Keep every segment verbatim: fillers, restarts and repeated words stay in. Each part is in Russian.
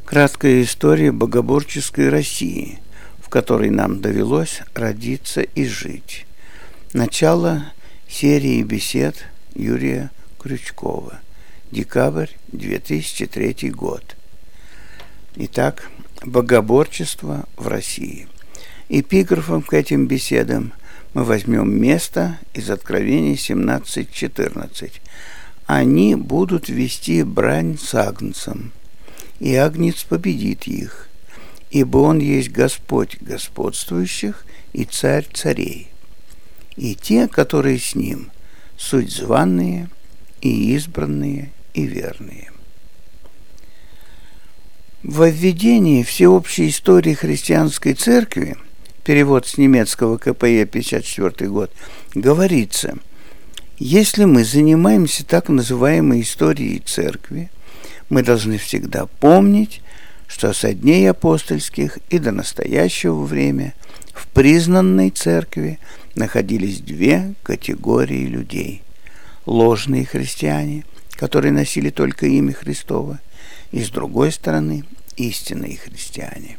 Краткая история богоборческой России, в которой нам довелось родиться и жить. Начало серии бесед Юрия Крючкова. Декабрь две тысячи третий год. Итак, богоборчество в России. Эпиграфом к этим беседам мы возьмем место из Откровения семнадцать четырнадцать. Они будут вести брань с Агнцем, и Агнец победит их, ибо он есть Господь господствующих и Царь царей. И те, которые с ним, суть званые и избранные и верные. Во введении всеобщей истории христианской церкви, перевод с немецкого ка пэ е пятьдесят четвёртый год, говорится: если мы занимаемся так называемой историей церкви, мы должны всегда помнить, что со дней апостольских и до настоящего времени в признанной церкви находились две категории людей: ложные христиане, которые носили только имя Христово, и, с другой стороны, истинные христиане.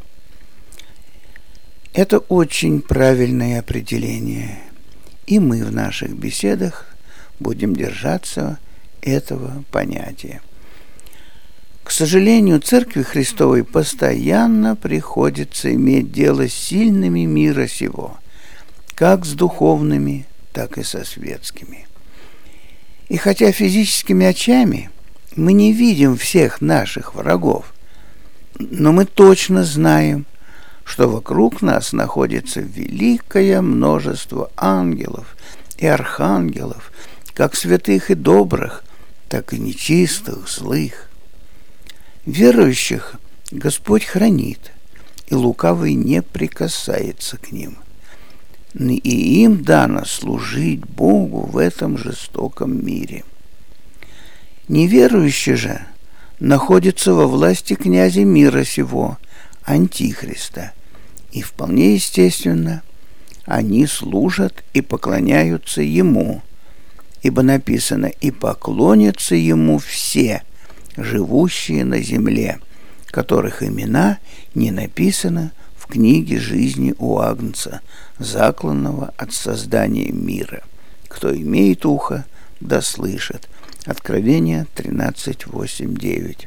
Это очень правильное определение, и мы в наших беседах будем держаться этого понятия. К сожалению, Церкви Христовой постоянно приходится иметь дело с сильными мира сего, как с духовными, так и со светскими. И хотя физическими очами мы не видим всех наших врагов, но мы точно знаем, что вокруг нас находится великое множество ангелов и архангелов, как святых и добрых, так и нечистых, злых. Верующих Господь хранит, и лукавый не прикасается к ним. И им дано служить Богу в этом жестоком мире. Неверующие же находятся во власти князя мира сего, Антихриста, и вполне естественно, они служат и поклоняются ему, ибо написано: «И поклонятся ему все, живущие на земле, которых имена не написано в книге жизни у Агнца, закланного от создания мира. Кто имеет ухо, да слышит». Откровение тринадцать восемь девять.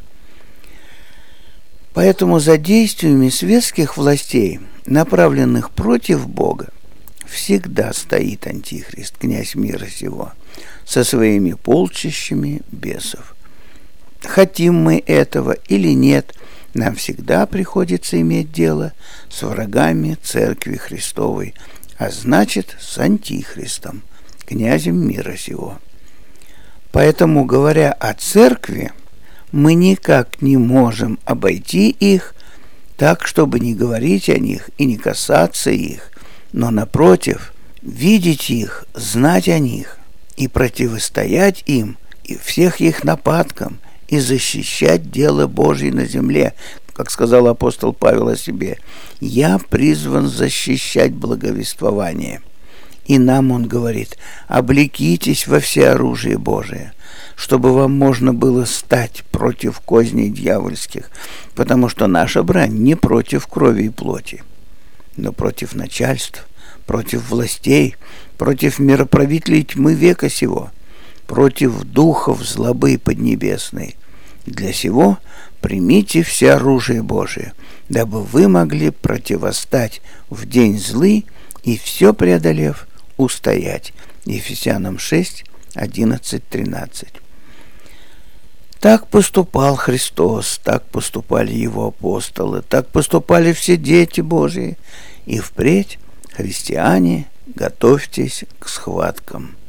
Поэтому за действиями светских властей, направленных против Бога, всегда стоит Антихрист, князь мира сего, со своими полчищами бесов. Хотим мы этого или нет, нам всегда приходится иметь дело с врагами Церкви Христовой, а значит, с Антихристом, князем мира сего. Поэтому, говоря о Церкви, мы никак не можем обойти их так, чтобы не говорить о них и не касаться их, но, напротив, видеть их, знать о них и противостоять им и всех их нападкам, и защищать дело Божье на земле, как сказал апостол Павел о себе: «Я призван защищать благовествование». И нам он говорит: «Облекитесь во всеоружие Божие, чтобы вам можно было стать против козней дьявольских, потому что наша брань не против крови и плоти, но против начальств, против властей, против мироправителей тьмы века сего, против духов злобы поднебесной. Для сего примите все оружие Божие, дабы вы могли противостать в день злый и, все преодолев, устоять». Ефесянам шесть одиннадцать тринадцать. Так поступал Христос, так поступали его апостолы, так поступали все дети Божьи, и впредь, христиане, готовьтесь к схваткам.